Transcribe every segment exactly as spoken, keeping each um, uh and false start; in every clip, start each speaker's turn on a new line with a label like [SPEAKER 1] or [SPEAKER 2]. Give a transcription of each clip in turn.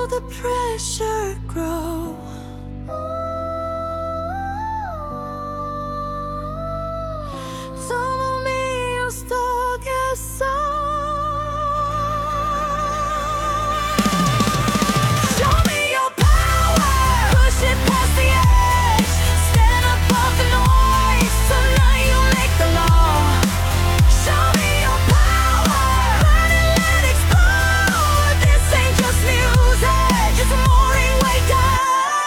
[SPEAKER 1] feel the pressure grow. Solo mio sto che so. Show me your power, push it past the edge, stand above the noise, tonight you make the law. Show me your power, burn it, let it explode. This ain't just music, it's a morning wake up.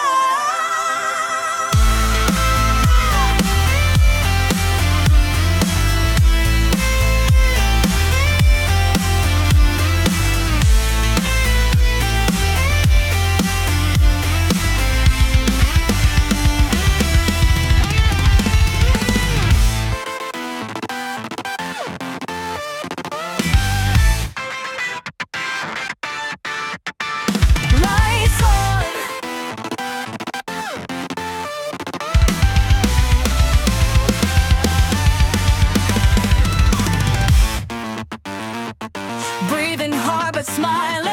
[SPEAKER 1] Lights on. Breathing hard but smiling.